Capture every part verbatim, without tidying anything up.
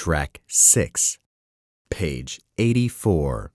Track six, page eighty-four.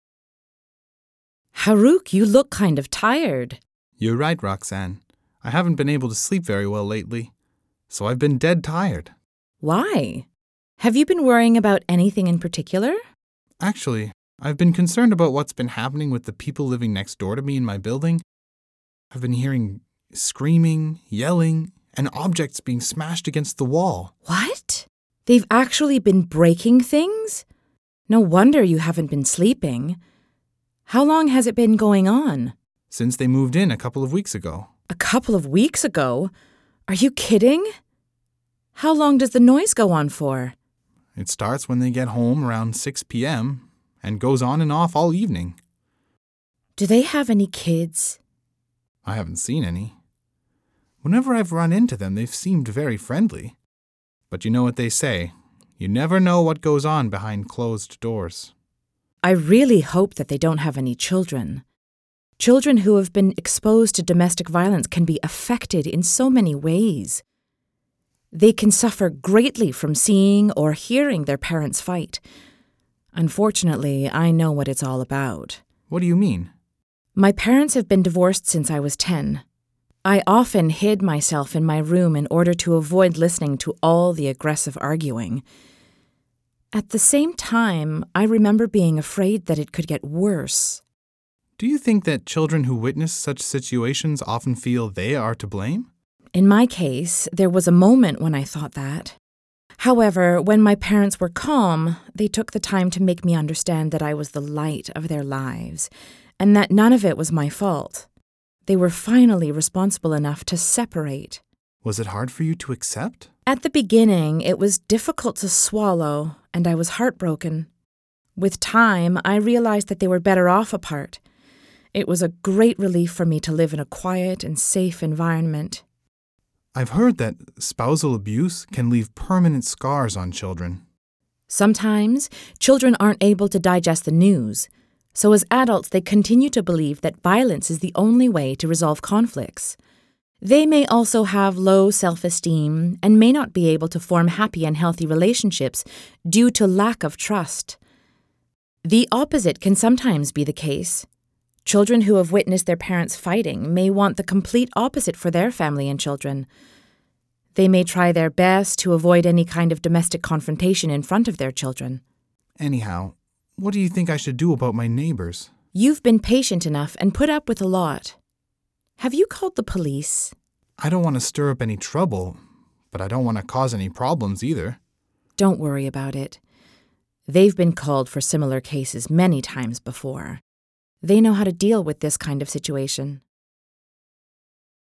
Harouk, you look kind of tired. You're right, Roxanne. I haven't been able to sleep very well lately, so I've been dead tired. Why? Have you been worrying about anything in particular? Actually, I've been concerned about what's been happening with the people living next door to me in my building. I've been hearing screaming, yelling, and objects being smashed against the wall. What? They've actually been breaking things? No wonder you haven't been sleeping. How long has it been going on? Since they moved in a couple of weeks ago. A couple of weeks ago? Are you kidding? How long does the noise go on for? It starts when they get home around six p.m. and goes on and off all evening. Do they have any kids? I haven't seen any. Whenever I've run into them, they've seemed very friendly. But you know what they say, you never know what goes on behind closed doors. I really hope that they don't have any children. Children who have been exposed to domestic violence can be affected in so many ways. They can suffer greatly from seeing or hearing their parents fight. Unfortunately, I know what it's all about. What do you mean? My parents have been divorced since I was ten. I often hid myself in my room in order to avoid listening to all the aggressive arguing. At the same time, I remember being afraid that it could get worse. Do you think that children who witness such situations often feel they are to blame? In my case, there was a moment when I thought that. However, when my parents were calm, they took the time to make me understand that I was the light of their lives, and that none of it was my fault. They were finally responsible enough to separate. Was it hard for you to accept? At the beginning, it was difficult to swallow, and I was heartbroken. With time, I realized that they were better off apart. It was a great relief for me to live in a quiet and safe environment. I've heard that spousal abuse can leave permanent scars on children. Sometimes, children aren't able to digest the news, so as adults they continue to believe that violence is the only way to resolve conflicts. They may also have low self-esteem and may not be able to form happy and healthy relationships due to lack of trust. The opposite can sometimes be the case. Children who have witnessed their parents fighting may want the complete opposite for their family and children. They may try their best to avoid any kind of domestic confrontation in front of their children. Anyhow, what do you think I should do about my neighbors? You've been patient enough and put up with a lot. Have you called the police? I don't want to stir up any trouble, but I don't want to cause any problems either. Don't worry about it. They've been called for similar cases many times before. They know how to deal with this kind of situation.